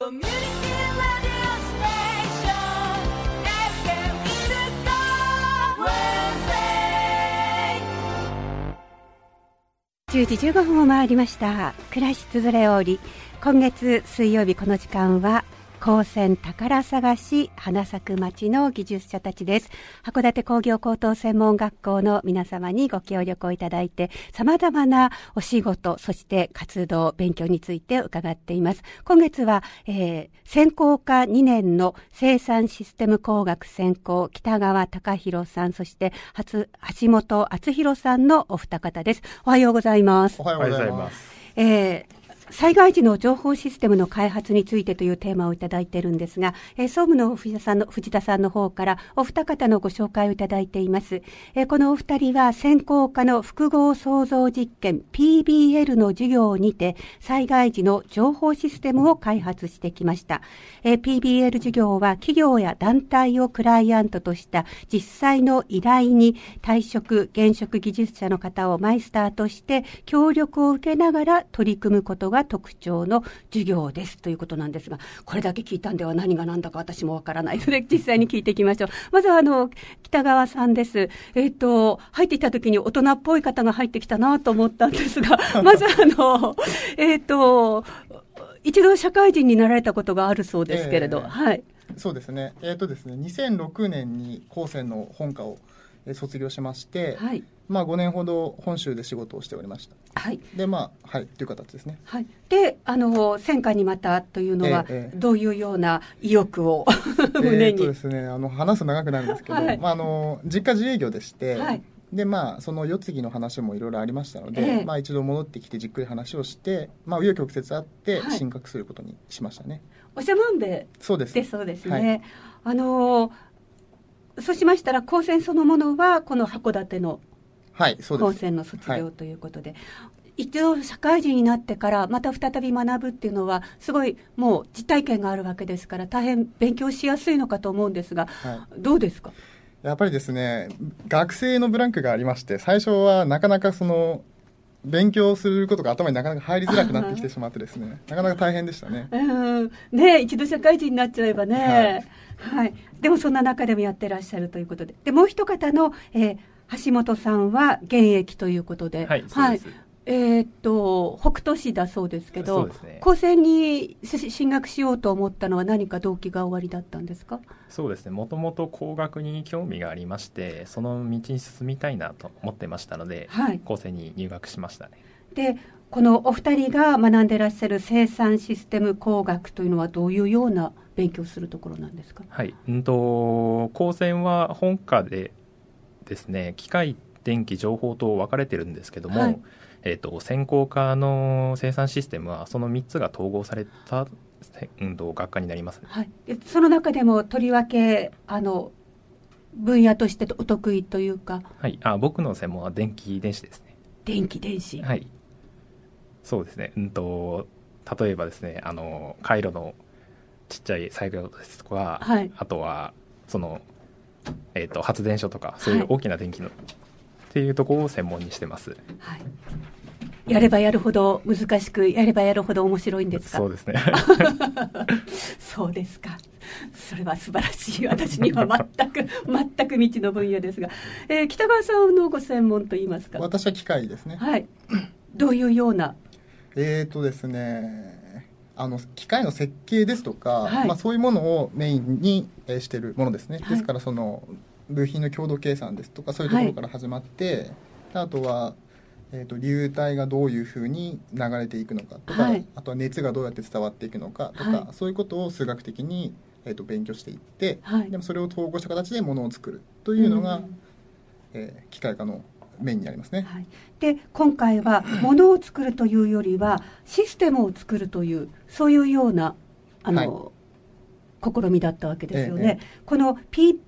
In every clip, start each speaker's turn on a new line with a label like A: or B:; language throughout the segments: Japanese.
A: コミュニティラディオステーション FM イルカ
B: 10時15分を回りました。暮らしつづれおり、今月水曜日この時間は高専宝探し花咲く町の技術者たちです。函館工業高等専門学校の皆様にご協力をいただいて、様々なお仕事、そして活動、勉強について伺っています。今月は、専攻科2年の生産システム工学専攻北川隆弘さん、そして橋本敦弘さんのお二方です。おはようございます。
C: おはようございます。
B: 災害時の情報システムの開発についてというテーマをいただいているんですが、総務の藤田さんの方からお二方のご紹介をいただいています。このお二人は専攻科の複合創造実験 PBL の授業にて災害時の情報システムを開発してきました。PBL 授業は企業や団体をクライアントとした実際の依頼に退職現職技術者の方をマイスターとして協力を受けながら取り組むことが特徴の授業ですということなんですが、これだけ聞いたんでは何が何だか私もわからないので実際に聞いていきましょう。まずは北川さんです。入ってきた時に大人っぽい方が入ってきたなと思ったんですが、まず一度社会人になられたことがあるそうですけれど、はい。
C: そうですね。2006年に高専の本科を卒業しまして、はい、5年ほど本州で仕事をしておりました。はい。で、はい、という形ですね。
B: はい。で、戦火にまたというのは、どういうような意欲を胸に。
C: ですね、話す長くなるんですけど、はい、実家自営業でして、はい、で、その世継ぎの話もいろいろありましたので、一度戻ってきてじっくり話をして、紆余曲折あって進学することにしましたね。
B: おしゃまんべ
C: そうです。
B: そうですね。はい、そうしましたら、高専そのものは、この函館の高専の卒業ということで、一度社会人になってから、また再び学ぶっていうのは、すごいもう実体験があるわけですから、大変勉強しやすいのかと思うんですが、どうですか？
C: やっぱりですね、学生のブランクがありまして、最初はなかなか勉強することが頭になかなか入りづらくなってきてしまってですね、なかなか大変でしたね。
B: ね、一度社会人になっちゃえばね、はい。でもそんな中でもやってらっしゃるということで、もう一方の、橋本さんは現役ということで、
D: はい、そうです。
B: 北斗市だそうですけど、高専に進学しようと思ったのは何か動機がおありだったんですか？
D: そうですね、もともと工学に興味がありまして、その道に進みたいなと思ってましたので、高専に入学しましたね。
B: で、このお二人が学んでいらっしゃる生産システム工学というのはどういうような勉強するところなんですか？
D: はい、高専は本科でですね、機械、電気、情報と分かれてるんですけども、専攻科の生産システムはその3つが統合された、学科になりますね。
B: はい、その中でもとりわけ分野としてお得意というか。
D: はい、僕の専門は電気電子ですね。
B: 電気電子。
D: はい。そうですね。例えばですね、回路のちっちゃい作業ですとか、はい、あとは発電所とかそういう大きな電気の、っていうところを専門にしてます。はい。
B: やればやるほど難しく、やればやるほど面白いんですか？
D: そうですね。
B: そうですか。それは素晴らしい。私には全く未知の分野ですが、北川さんのご専門といいますか？
C: 私は機械ですね。
B: はい。どういうような？
C: ですね、機械の設計ですとか、そういうものをメインにしているものですね。ですから部品の強度計算ですとかそういうところから始まって、あとは流体がどういうふうに流れていくのかとか、あとは熱がどうやって伝わっていくのかとか、そういうことを数学的に、勉強していって、でもそれを統合した形でものを作るというのが、機械科のメインになりますね。
B: はい、で今回はものを作るというよりはシステムを作るというそういうような試みだったわけですよね。この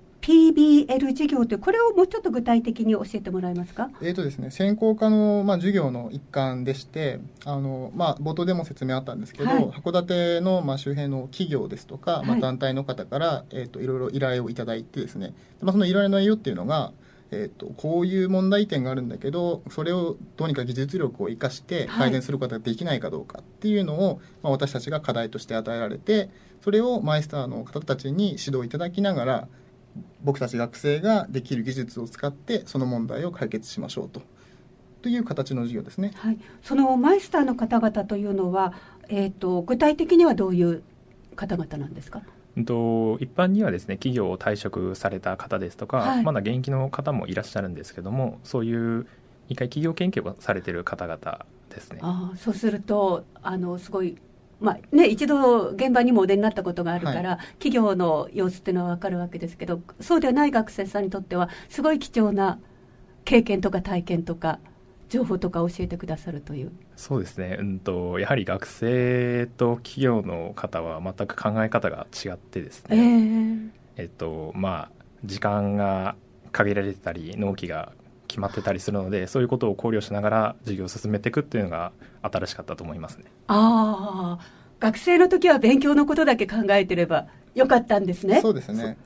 B: PBL 授業というこれをもうちょっと具体的に教えてもらえますか？
C: ですね、専攻科の、授業の一環でして冒頭でも説明あったんですけど、函館の、周辺の企業ですとか、団体の方から、いろいろ依頼をいただいてですね、その依頼の内容っていうのが、 こういう問題点があるんだけど、それをどうにか技術力を生かして改善することができないかどうかっていうのを、私たちが課題として与えられて、それをマイスターの方たちに指導いただきながら、僕たち学生ができる技術を使ってその問題を解決しましょうという形の授業ですね。
B: はい、そのマイスターの方々というのは、具体的にはどういう方々なんですか？
D: 一般にはですね、企業を退職された方ですとか、
B: はい、
D: まだ現役の方もいらっしゃるんですけども、そういう一回企業研究をされている方々ですね。
B: そうするとすごい、一度現場にもお出になったことがあるから、はい、企業の様子っていうのは分かるわけですけど、そうではない学生さんにとってはすごい貴重な経験とか体験とか情報とか教えてくださるという。
D: そうですね、やはり学生と企業の方は全く考え方が違ってですね、時間が限られてたり納期が決まってたりするので、そういうことを考慮しながら授業を進めていくっていうのが新しかったと思いますね。
B: 学生の時は勉強のことだけ考えてればよかったんですね。
C: そうですね。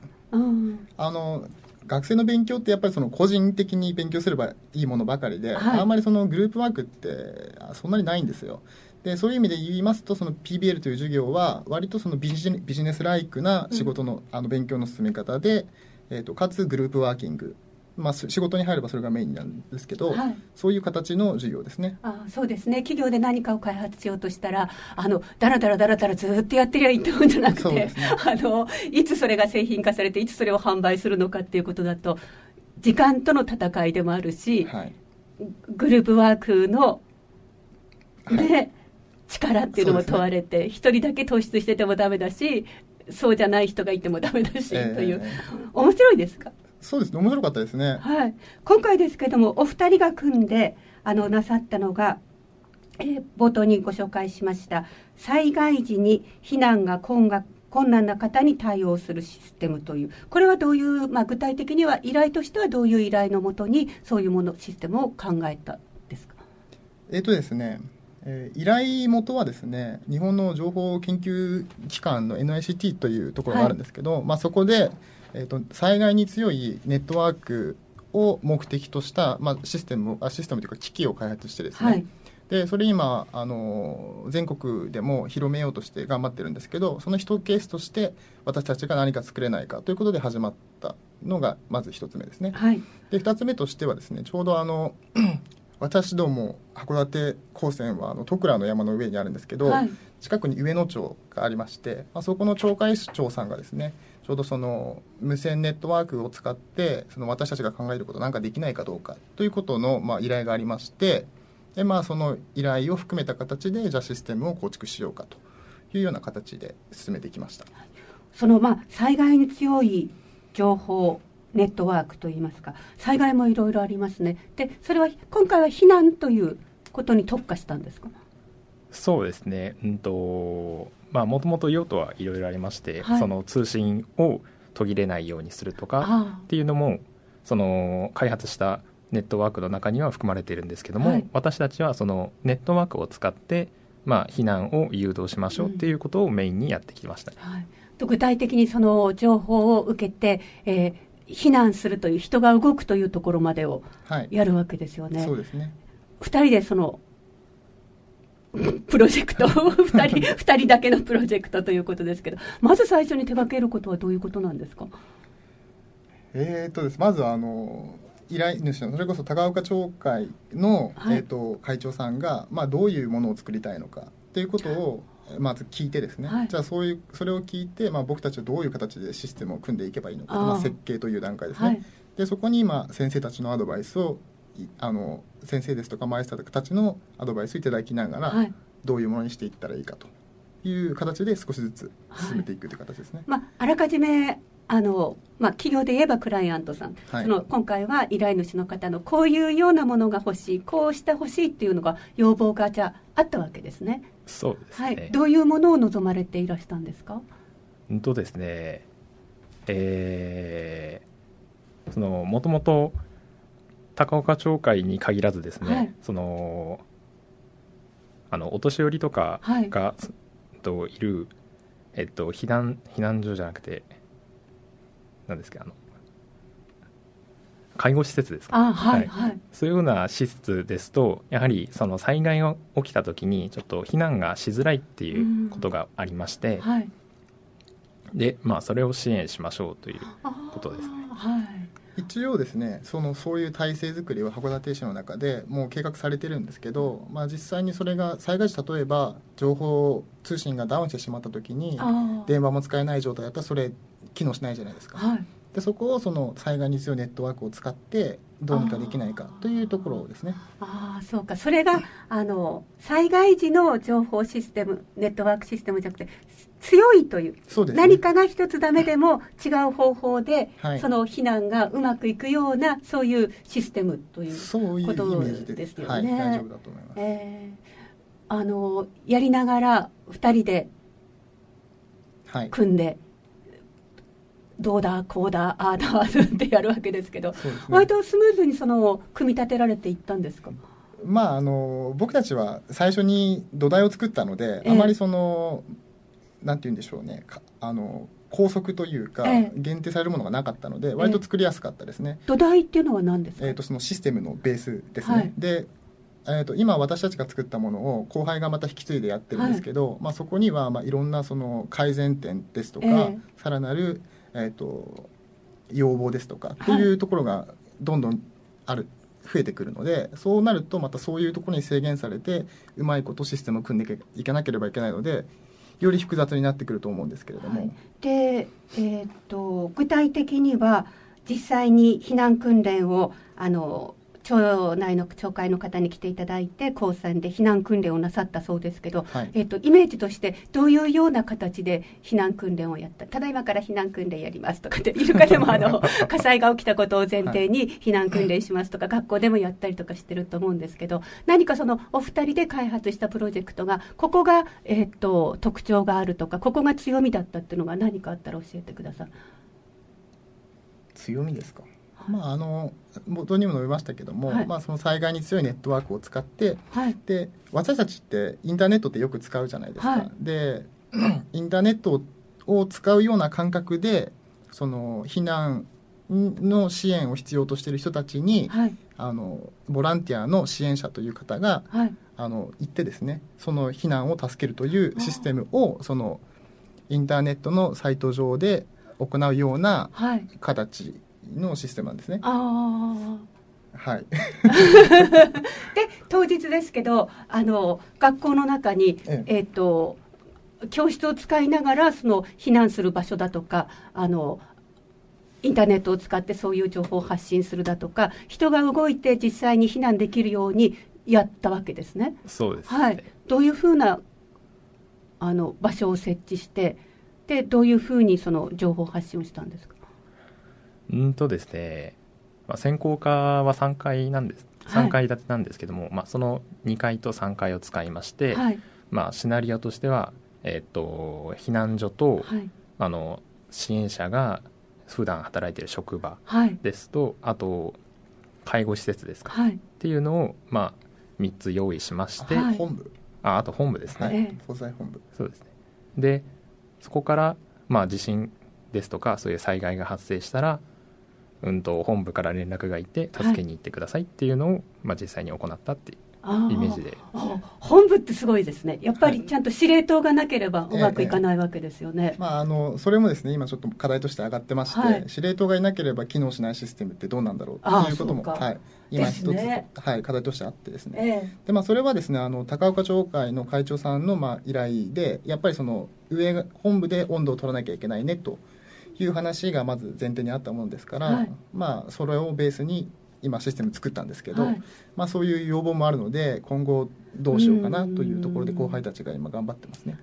C: 学生の勉強ってやっぱりその個人的に勉強すればいいものばかりで、はい、あんまりそのグループワークってそんなにないんですよ。でそういう意味で言いますと、その PBL という授業は割とそのビジネスライクな仕事の、勉強の進め方で、かつグループワーキング、仕事に入ればそれがメインなんですけど、はい、そういう形の授業ですね。
B: そうですね。企業で何かを開発しようとしたらだらだらずっとやってりゃいいってもんじゃなくて、ね、いつそれが製品化されていつそれを販売するのかっていうことだと時間との戦いでもあるし、はい、グループワークの、力っていうのも問われて、一人だけ突出しててもダメだし、そうじゃない人がいてもダメだし、という面白いですか？
C: そうですね、面白かったですね。
B: はい、今回ですけどもお二人が組んでなさったのが、冒頭にご紹介しました災害時に避難が困難な方に対応するシステムという、これはどういう、具体的には依頼としてはどういう依頼のもとにそういうシステムを考えたんですか？
C: ですね、依頼元はですね、日本の情報研究機関の NICT というところがあるんですけど、そこで災害に強いネットワークを目的とした、システムというか機器を開発してですね、はい、でそれ今全国でも広めようとして頑張ってるんですけど、その一ケースとして私たちが何か作れないかということで始まったのがまず一つ目ですね。はい、で二つ目としてはですね、ちょうど私ども函館高専は戸倉の山の上にあるんですけど、はい、近くに上野町がありまして、そこの町会長さんがですね、ちょうどその無線ネットワークを使ってその私たちが考えることなんかできないかどうかということの依頼がありまして、でその依頼を含めた形でじゃあシステムを構築しようかというような形で進めてきました。
B: その災害に強い情報ネットワークといいますか、災害もいろいろありますね。でそれは今回は避難ということに特化したんですか？
D: そうですね、もともと用途はいろいろありまして、はい、その通信を途切れないようにするとかっていうのもその開発したネットワークの中には含まれているんですけども、はい、私たちはそのネットワークを使って避難を誘導しましょうっていうことをメインにやってきました。
B: はい、具体的にその情報を受けて、避難するという人が動くというところまでをやるわけですよね。
C: はい、そうですね。
B: 2人でそのプロジェクト2人だけのプロジェクトということですけど、まず最初に手掛けることはどういうことなんですか？
C: まず依頼主のそれこそ高岡町会の、はい、会長さんが、どういうものを作りたいのかということをまず聞いてですね、はい、じゃあそれを聞いて、僕たちはどういう形でシステムを組んでいけばいいのか、設計という段階ですね。はい、でそこに先生たちのアドバイスを先生ですとかマイスターたちのアドバイスをいただきながら、はい、どういうものにしていったらいいかという形で少しずつ進めていくという形ですね。
B: あらかじめ企業で言えばクライアントさん、はい、今回は依頼主の方のこういうようなものが欲しい、こうして欲しいっていうのが要望があったわけですね。
D: そうですね。はい、
B: どういうものを望まれていらしたんですか？
D: ですね、もともと高岡町会に限らずですね、はい、お年寄りとかが、はい、いる、避難所じゃなくて何ですか、 介護施設ですか、
B: はいはい、
D: そういうような施設ですとやはりその災害が起きた時にちょっと避難がしづらいっていうことがありまして、
B: はい、
D: でそれを支援しましょうということですね。
B: はい、
C: 一応ですねそういう体制づくりは函館市の中でもう計画されてるんですけど、実際にそれが災害時、例えば情報通信がダウンしてしまった時に電話も使えない状態だったらそれ機能しないじゃないですか、はい、でそこをその災害に強いネットワークを使ってどうにかできないかというところですね。
B: そうか、それが災害時の情報システム、ネットワークシステムじゃなくて強いという、
C: そうですね、
B: 何かが一つダメでも違う方法で、はい、その避難がうまくいくようなそういうシステムということですよね。はい、
C: 大丈夫だと思い
B: ます。やりながら2人で組んで、はい、どうだこうだああだってやるわけですけど、ね、割とスムーズに組み立てられていったんですか？
C: 僕たちは最初に土台を作ったので、あまりなんて言うんでしょうね、拘束というか、限定されるものがなかったので割と作りやすかったですね。
B: 土台っていうのは何ですか？
C: そのシステムのベースですね、はい、で今私たちが作ったものを後輩がまた引き継いでやってるんですけど、そこにはいろんなその改善点ですとか、さらなる要望ですとかっていうところがどんどん増えてくるので、そうなるとまたそういうところに制限されてうまいことシステムを組んでいかなければいけないのでより複雑になってくると思うんですけれども、はい、
B: で、具体的には実際に避難訓練を町内の町会の方に来ていただいて高専で避難訓練をなさったそうですけど、はい、イメージとしてどういうような形で避難訓練をやった、ただいまから避難訓練やりますとかってイルカでも火災が起きたことを前提に避難訓練しますとか、学校でもやったりとかしてると思うんですけど、何かお二人で開発したプロジェクトがここが、特徴があるとかここが強みだったっていうのが何かあったら教えてください。
C: 強みですか？冒頭にも述べましたけども、はい、その災害に強いネットワークを使って、はい、で私たちってインターネットってよく使うじゃないですか、はい、でインターネットを使うような感覚でその避難の支援を必要としている人たちに、はい、ボランティアの支援者という方が、はい、行ってですねその避難を助けるというシステムをそのインターネットのサイト上で行うような形のシステムなんですね。はい、で
B: 当日ですけど学校の中に、教室を使いながらその避難する場所だとかインターネットを使ってそういう情報を発信するだとか人が動いて実際に避難できるようにやったわけですね。
D: そうです、
B: はい、どういうふうな場所を設置してでどういうふうにその情報発信をしたんですか？
D: ですね、専攻科は3階建てなんですけども、その2階と3階を使いまして、はい、シナリオとしては、避難所と、はい、支援者が普段働いている職場ですと、はい、あと介護施設ですか、はい、っていうのを、3つ用意しまして、
C: はい、
D: あと本部ですね、
C: はい、防災本部、
D: そうですね。でそこから、地震ですとかそういう災害が発生したら本部から連絡がいて助けに行ってくださいっていうのを、実際に行ったっていうイメージで。
B: 本部ってすごいですね。やっぱりちゃんと司令塔がなければうまくいかないわけですよね。
C: それもですね今ちょっと課題として上がってまして、はい、司令塔がいなければ機能しないシステムってどうなんだろうっていうことも、はい、今一つ、ね、はい、課題としてあってですね、でそれはですね高岡町会の会長さんの依頼でやっぱりその本部で温度を取らなきゃいけないねという話がまず前提にあったものですから、はい、それをベースに今システム作ったんですけど、はい、そういう要望もあるので今後どうしようかなというところで後輩たちが今頑張ってますね。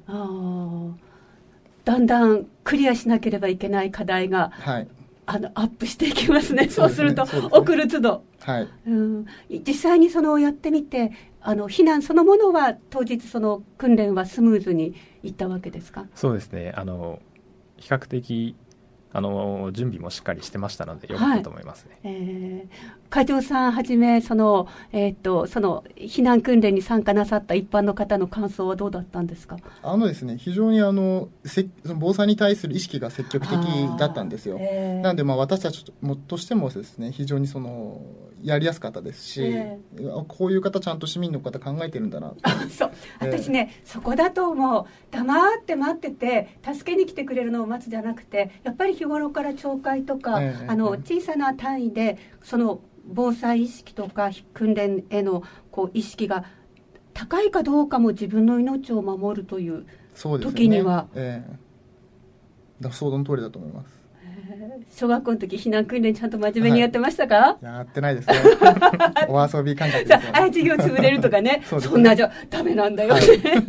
B: だんだんクリアしなければいけない課題が、はい、アップしていきますね。そうすると送る都度、はい、実際にやってみて避難そのものは当日その訓練はスムーズにいったわけですか？
D: そうですね、比較的準備もしっかりしてましたのでよかったと思いますね。
B: 会長さんはじめその避難訓練に参加なさった一般の方の感想はどうだったんですか？
C: ですね、非常に防災に対する意識が積極的だったんですよ。なので私たちとしてもですね、非常にやりやすかったですし、こういう方ちゃんと市民の方考えてるんだな
B: そう、私ね、そこだと思う。黙って待ってて助けに来てくれるのを待つじゃなくて、やっぱり日頃から懲戒とか、小さな単位でその防災意識とか訓練への意識が高いかどうかも自分の命を守るという時には、
C: 想像の通りだと思います。
B: 小学校の時避難訓練ちゃんと真面目にやってましたか？
C: やってないですね。お遊び感覚ですよね。
B: 授業潰れるとかね。そんなじゃダメなんだよね。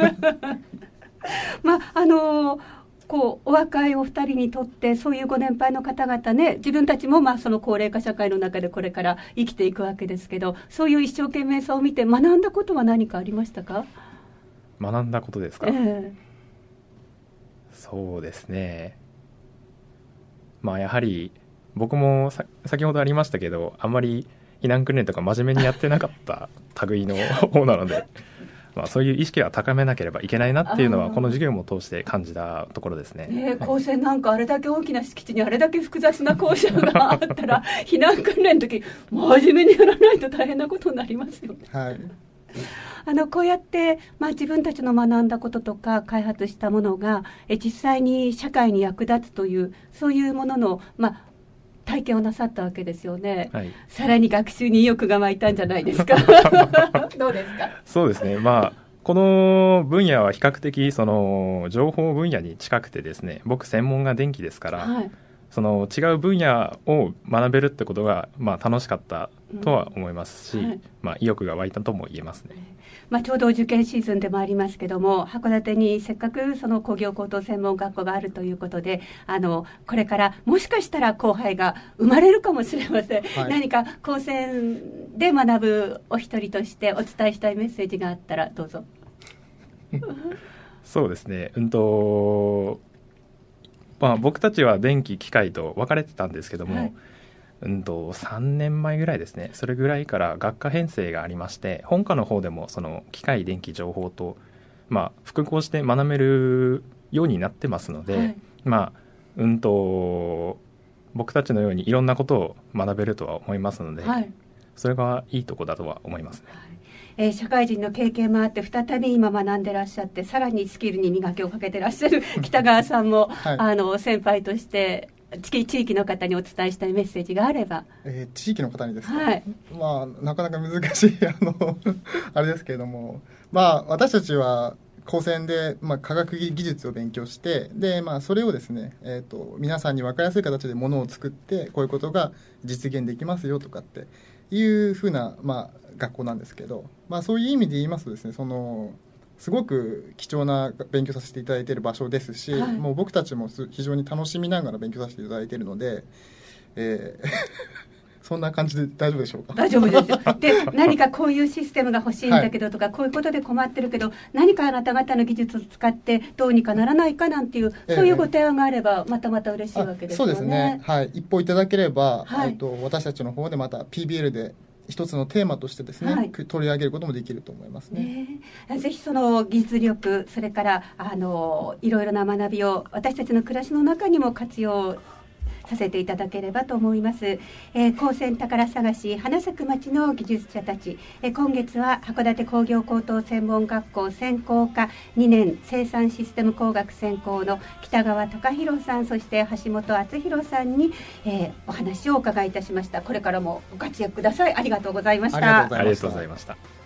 B: お若いお二人にとってそういうご年配の方々ね、自分たちもその高齢化社会の中でこれから生きていくわけですけど、そういう一生懸命さを見て学んだことは何かありましたか？
D: 学んだことですか？そうですね、やはり僕も先ほどありましたけど、あんまり避難訓練とか真面目にやってなかった類の方なのでそういう意識は高めなければいけないなっていうのはこの授業も通して感じたところですね。
B: 高専なんかあれだけ大きな敷地にあれだけ複雑な校舎があったら避難訓練の時真面目にやらないと大変なことになりますよね。こうやって、自分たちの学んだこととか開発したものが実際に社会に役立つというそういうものの、体験をなさったわけですよね。さらに学習に意欲が湧いたんじゃないですか？どうですか？
D: そうですね、この分野は比較的情報分野に近くてですね、僕専門が電気ですから、違う分野を学べるってことが、楽しかったとは思いますし、意欲が湧いたとも言えますね。
B: ちょうど受験シーズンでもありますけども、函館にせっかく工業高等専門学校があるということで、これからもしかしたら後輩が生まれるかもしれません。何か高専で学ぶお一人としてお伝えしたいメッセージがあったらどうぞ。
D: そうですね、僕たちは電気機械と分かれてたんですけども、3年前ぐらいですね、それぐらいから学科編成がありまして、本科の方でも機械電気情報と、複合して学べるようになってますので、僕たちのようにいろんなことを学べるとは思いますので、それがいいとこだとは思いますね。
B: 社会人の経験もあって再び今学んでらっしゃって、さらにスキルに磨きをかけてらっしゃる北川さんも、先輩として地域の方にお伝えしたいメッセージがあれば。
C: 地域の方にですか？なかなか難しいあれですけれども、私たちは高専で、科学技術を勉強して、で、それをですね、皆さんに分かりやすい形でものを作って、こういうことが実現できますよとかっていうふうな、学校なんですけど、そういう意味で言いますとですね、すごく貴重な勉強させていただいている場所ですし、もう僕たちも非常に楽しみながら勉強させていただいているので、そんな感じで大丈夫でしょうか？
B: 大丈夫ですよ。で、何かこういうシステムが欲しいんだけどとか、こういうことで困ってるけど、何かあなた方の技術を使ってどうにかならないかなんていう、そういうご提案があればまた嬉しいわけですよね。
C: そうですね。一報いただければ、私たちの方でまた PBL で一つのテーマとしてですね、取り上げることもできると思いますね。
B: ぜひその技術力、それからいろいろな学びを私たちの暮らしの中にも活用させていただければと思います。高専宝探し花咲く町の技術者たち、今月は函館工業高等専門学校専攻科2年生産システム工学専攻の北川貴弘さん、そして橋本敦弘さんに、お話をお伺いいたしました。これからもご活躍ください。ありがとうございました。
D: ありがとうございました。